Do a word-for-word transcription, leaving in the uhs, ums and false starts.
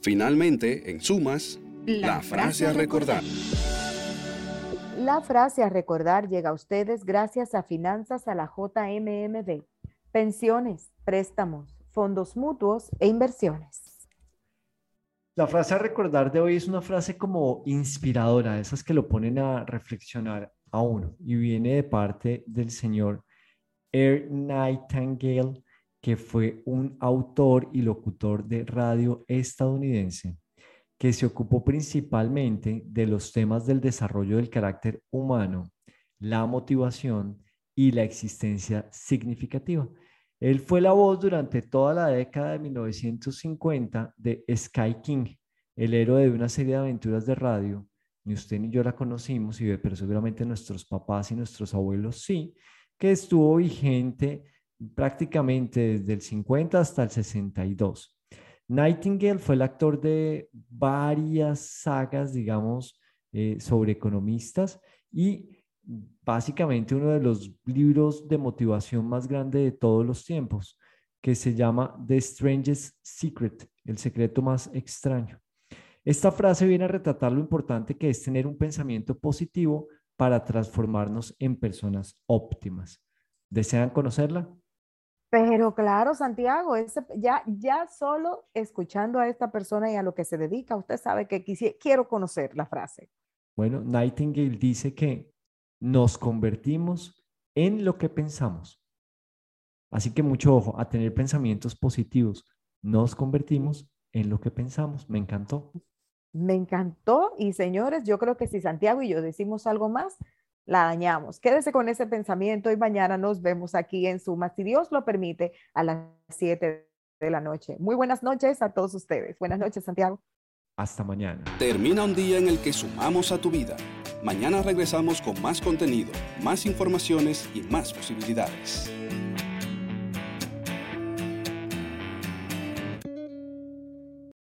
Finalmente, en sumas, la, la frase a recordar. La frase a recordar llega a ustedes gracias a Finanzas a la J M M D, pensiones, préstamos, fondos mutuos e inversiones. La frase a recordar de hoy es una frase como inspiradora, esas que lo ponen a reflexionar a uno, y viene de parte del señor Earl Nightingale, que fue un autor y locutor de radio estadounidense que se ocupó principalmente de los temas del desarrollo del carácter humano, la motivación y la existencia significativa. Él fue la voz durante toda la década de mil novecientos cincuenta de Sky King, el héroe de una serie de aventuras de radio. Ni usted ni yo la conocimos, pero seguramente nuestros papás y nuestros abuelos sí, que estuvo vigente prácticamente desde el cincuenta hasta el sesenta y dos. Nightingale fue el actor de varias sagas, digamos, eh, sobre economistas y básicamente uno de los libros de motivación más grande de todos los tiempos, que se llama The Strangest Secret, el secreto más extraño. Esta frase viene a retratar lo importante que es tener un pensamiento positivo para transformarnos en personas óptimas. ¿Desean conocerla? Pero claro, Santiago, ese, ya, ya solo escuchando a esta persona y a lo que se dedica, usted sabe que quisi, quiero conocer la frase. Bueno, Nightingale dice que nos convertimos en lo que pensamos. Así que mucho ojo a tener pensamientos positivos. Nos convertimos en lo que pensamos. Me encantó. Me encantó y señores, yo creo que si Santiago y yo decimos algo más, la dañamos. Quédese con ese pensamiento y mañana nos vemos aquí en Suma, si Dios lo permite, a las siete de la noche. Muy buenas noches a todos ustedes. Buenas noches, Santiago. Hasta mañana. Termina un día en el que sumamos a tu vida. Mañana regresamos con más contenido, más informaciones y más posibilidades.